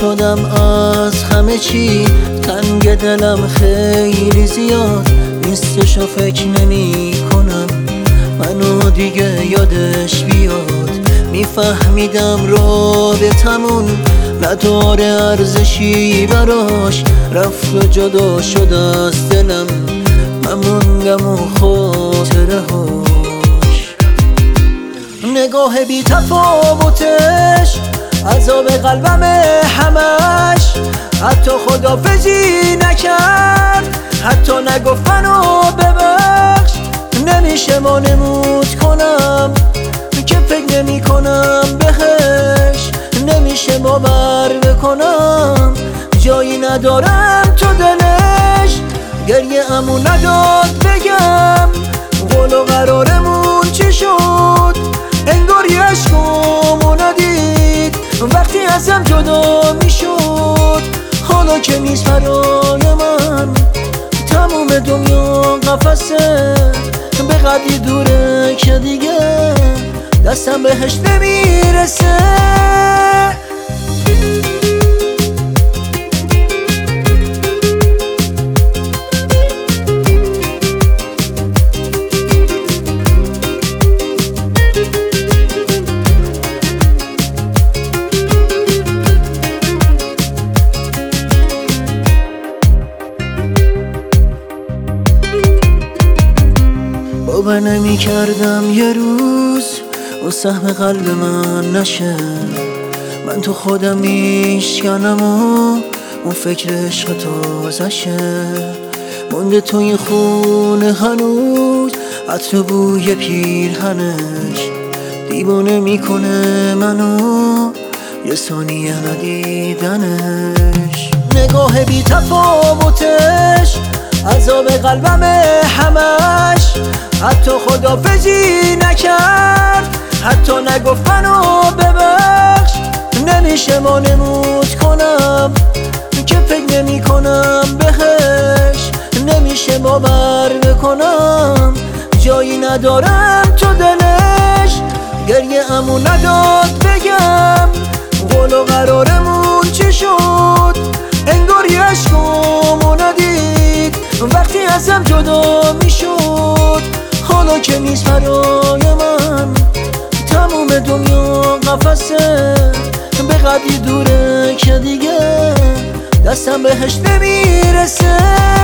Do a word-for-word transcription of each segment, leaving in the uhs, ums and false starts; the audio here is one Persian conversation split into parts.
شدم از همه چی، تنگ دلم خیلی زیاد نیستشو فکر نمی کنم منو دیگه یادش بیاد. میفهمیدم رابطمون نداره ارزشی براش، رفت و جدا شد از دلم من موندم و خاطره هاش. نگاه بی تفاوتش عذاب قلبم همش، حتی خدافزی نکرد، حتی نگفت منو ببخش. نمیشه وانمود کنم که فکر نمی کنم بهش، نمیشه باور بکنم جایی ندارم تو دلش. گریه امو نداد بگم قول و قرارمون چی شد، انگار یه عشقمو ندید وقتی ازم جدا میشد. حالا که نیست برای من تموم دنیا قفسه، به قدری دوره که دیگه دستم بهش نمیرسه. باور نمی کردم یه روز و سهم قلب من نشه، من تو خودم میشکنم و اون فکر عشق تازشه. مونده تو این خونه هنوز عطر بوی پیرهنش، دیوانه میکنه منو یه ثانیه ندیدنش. نگاه بی تفاوتش عذاب قلبم همش، حتی خدافزی نکرد، حتی نگفت منو ببخش. نمیشه وانمود کنم که فکر نمی کنم بهش، نمیشه باور بکنم جایی ندارم تو دلش. گریه امو نداد بگم قول و قرارمون چی شد، انگار یه عشقمو ندید وقتی ازم جدا میشد. حالا که نیست برای من تموم دنیا قفسه، به قدری دوره که دیگه دستم بهش نمیرسه.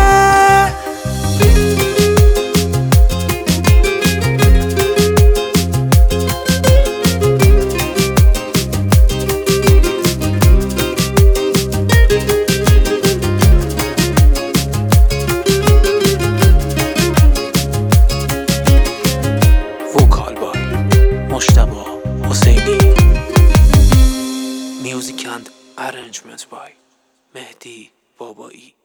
مجتبی حسینی. Music and arrangements by مهدی بابایی.